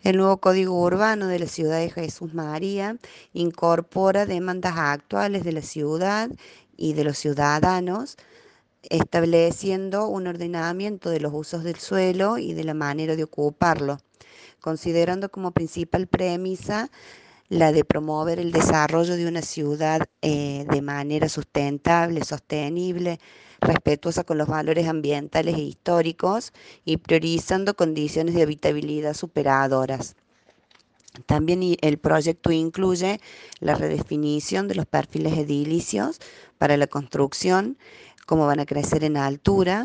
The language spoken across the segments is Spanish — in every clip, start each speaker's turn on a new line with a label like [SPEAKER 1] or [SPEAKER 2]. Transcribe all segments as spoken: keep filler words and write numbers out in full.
[SPEAKER 1] El nuevo Código Urbano de la ciudad de Jesús María incorpora demandas actuales de la ciudad y de los ciudadanos, estableciendo un ordenamiento de los usos del suelo y de la manera de ocuparlo, considerando como principal premisa la de promover el desarrollo de una ciudad eh, de manera sustentable, sostenible, respetuosa con los valores ambientales e históricos y priorizando condiciones de habitabilidad superadoras. También i- el proyecto incluye la redefinición de los perfiles edilicios para la construcción, cómo van a crecer en altura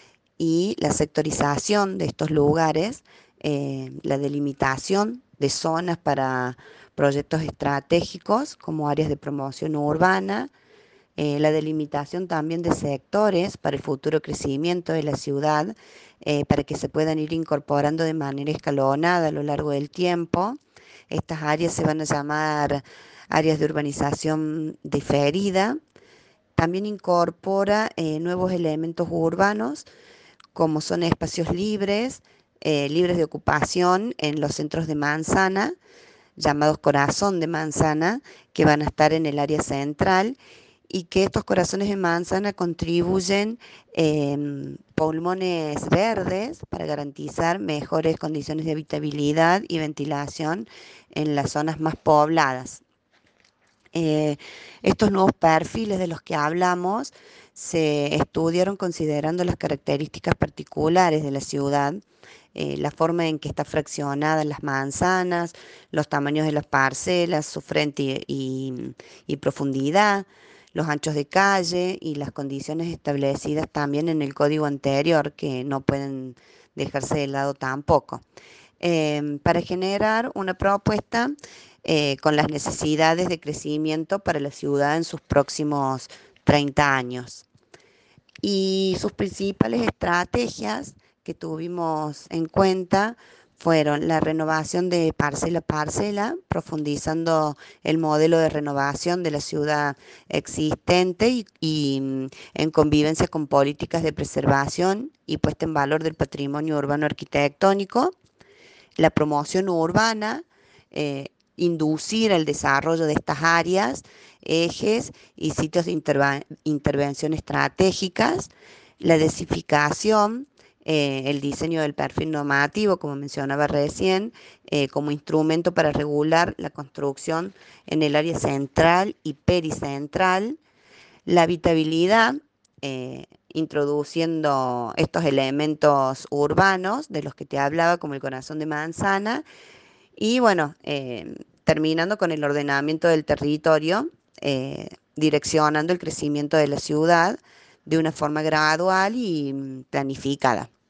[SPEAKER 1] y la sectorización de estos lugares, eh, la delimitación de zonas para proyectos estratégicos como áreas de promoción urbana, eh, la delimitación también de sectores para el futuro crecimiento de la ciudad, eh, para que se puedan ir incorporando de manera escalonada a lo largo del tiempo. Estas áreas se van a llamar áreas de urbanización diferida. También incorpora eh, nuevos elementos urbanos como son espacios libres, eh, libres de ocupación en los centros de manzana, llamados corazón de manzana, que van a estar en el área central y que estos corazones de manzana contribuyen eh, pulmones verdes para garantizar mejores condiciones de habitabilidad y ventilación en las zonas más pobladas. Eh, Estos nuevos perfiles de los que hablamos se estudiaron considerando las características particulares de la ciudad, eh, la forma en que está fraccionadas las manzanas, los tamaños de las parcelas, su frente y, y- y profundidad, los anchos de calle y las condiciones establecidas también en el código anterior, que no pueden dejarse de lado tampoco, em, para generar una propuesta eh, con las necesidades de crecimiento para la ciudad en sus próximos treinta años. Y sus principales estrategias que tuvimos en cuenta fueron la renovación de parcela a parcela, profundizando el modelo de renovación de la ciudad existente y, y, mm, en convivencia con políticas de preservación y puesta en valor del patrimonio urbano arquitectónico, la promoción urbana, eh, inducir el desarrollo de estas áreas, ejes y sitios de interva- intervención estratégicas, la densificación, eh, el diseño del perfil normativo, como mencionaba recién, eh, como instrumento para regular la construcción en el área central y pericentral, la habitabilidad, eh, introduciendo estos elementos urbanos de los que te hablaba, como el corazón de manzana, y bueno, eh, terminando con el ordenamiento del territorio, eh, direccionando el crecimiento de la ciudad de una forma gradual y mm, planificada.